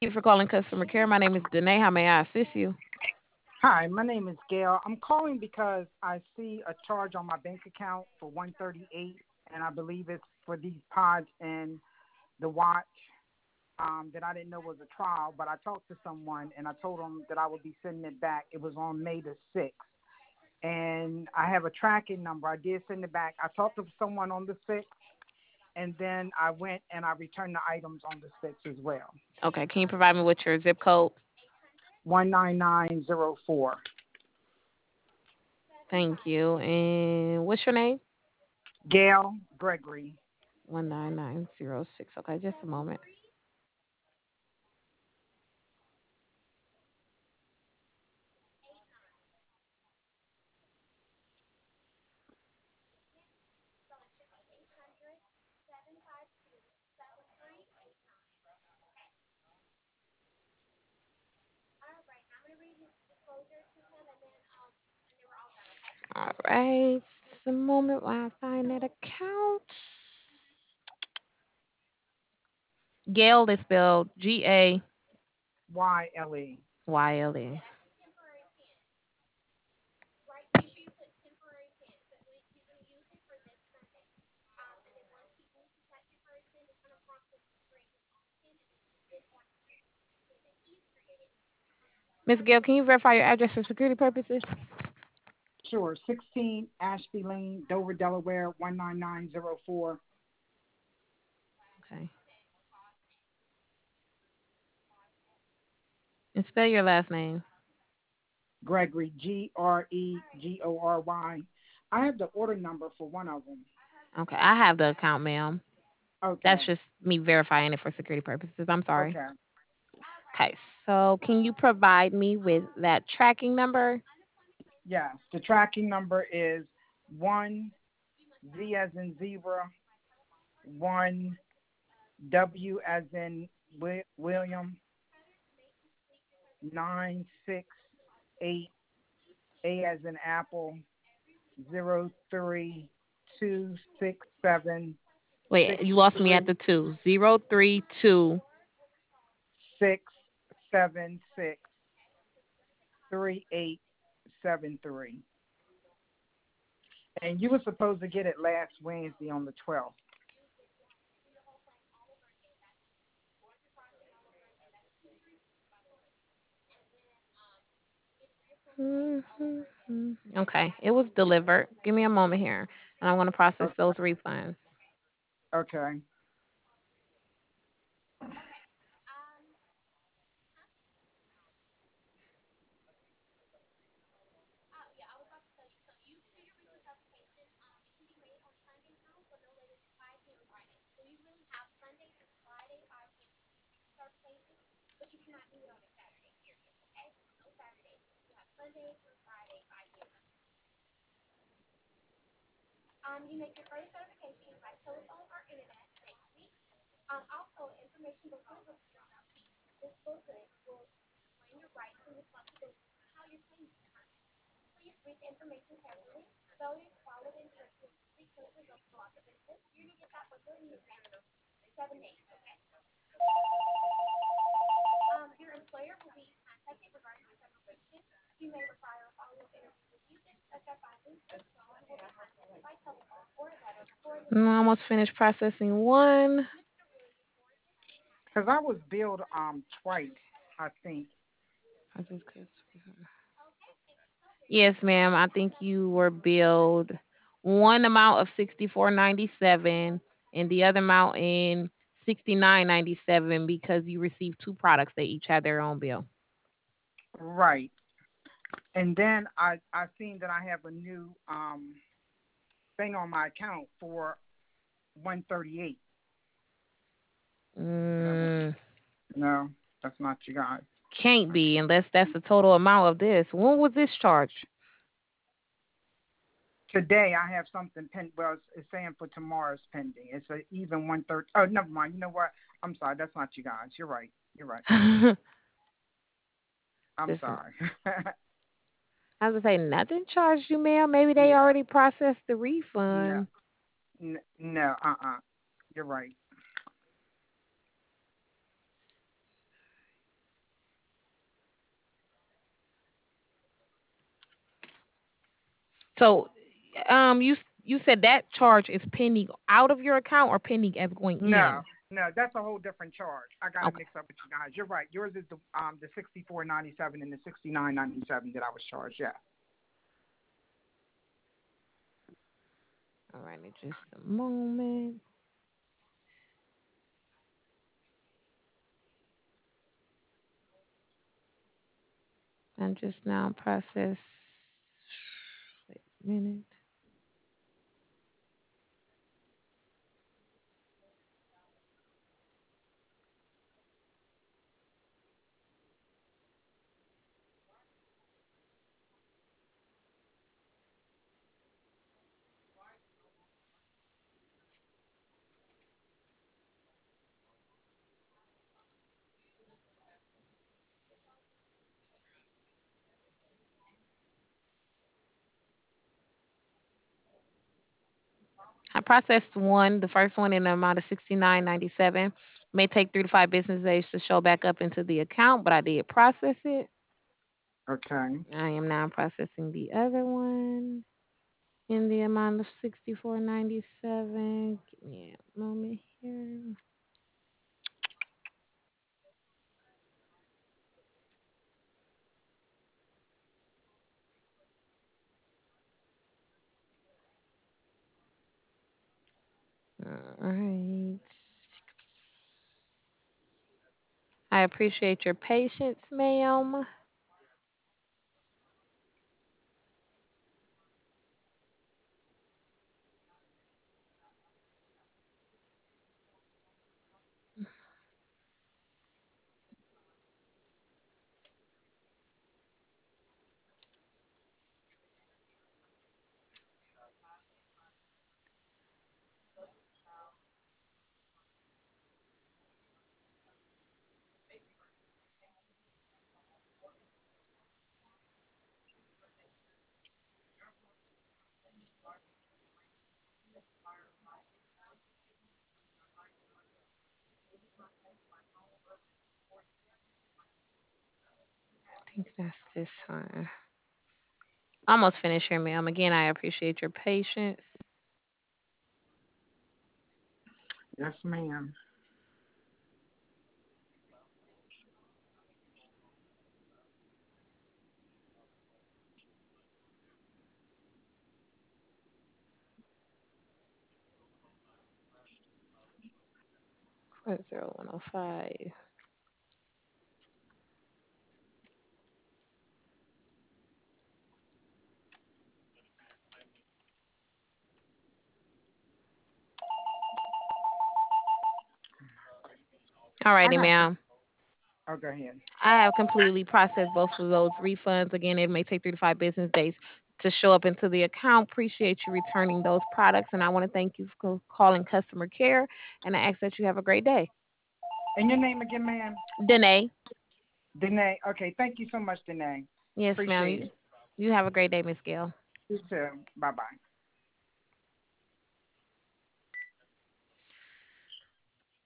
Thank you for calling customer care. My name is Danae. How may I assist you? Hi, my name is Gail. I'm calling because I see a charge on my bank account for 138, and I believe it's for these pods and the watch that I didn't know was a trial. But I talked to someone and I told them that I would be sending it back. It was on May the 6th, and I have a tracking number. I did send it back. I talked to someone on the 6th, and then I went and I returned the items on the 6th as well. Okay, can you provide me with your zip code? 19904. Thank you. And what's your name? Gail Gregory. 19906. Okay, just a moment. All right. Just a moment while I find that account. Gail is spelled YLE. Gayle. Miss Gail, can you verify your address for security purposes? Sure. 16 Ashby Lane, Dover, Delaware, 19904. Okay. And spell your last name. Gregory, Gregory. I have the order number for one of them. Okay, I have the account, ma'am. That's Okay. just me verifying it for security purposes. I'm sorry. Okay. Okay, so can you provide me with that tracking number? Yes. The tracking number is 1 Z as in zebra, 1 W as in William, 968 A as in apple, 03267 Wait, six you lost me at three the two. 032. 676 3873. And you were supposed to get it last Wednesday on the 12th. Okay, it was delivered. Give me a moment here, and I'm going to process Okay. those refunds. Okay. Almost finished processing one. Because I was billed twice, I think. Yes, ma'am. I think you were billed one amount of 64.97 and the other amount in 69.97 because you received two products. They each had their own bill. Right. And then I seen that I have a new thing on my account for 138. That was, Mm, no, that's not you guys. can't be unless that's the total amount of this. When was this charge? Today I have something pending. Well, it's saying for tomorrow's pending. It's a even 130. Oh, never mind. You know what? I'm sorry. That's not you guys. You're right. You're right. I'm Listen, sorry. I was gonna say nothing charged you, ma'am. Maybe they Yeah. already processed the No. refund. No. You're right. So, you said that charge is pending out of your account or pending as going No, in. no, that's a whole different charge. I got it Okay. mixed up with you guys. You're right. Yours is the 64.97 and the 69.97 that I was charged. Yeah. All right, just a moment. I'm just now process. Wait a minute. I processed one, the first one in the amount of 69.97. May take 3 to 5 business days to show back up into the account, but I did process it. Okay. I am now processing the other one in the amount of 64.97. Give me a moment here. All right. I appreciate your patience, ma'am. I think that's this one. Almost finished here, ma'am. Again, I appreciate your patience. Yes, ma'am. Four zero one zero five. I Alrighty, got some. ma'am. Oh, go ahead. I have completely processed both of those refunds. Again, it may take 3 to 5 business days to show up into the account. Appreciate you returning those products, and I want to thank you for calling customer care. And I ask that you have a great day. And your name again, ma'am? Danae. Danae. Okay. Thank you so much, Danae. Yes, ma'am. Appreciate You, it. you have a great day, Miss Gail. You too. Bye bye.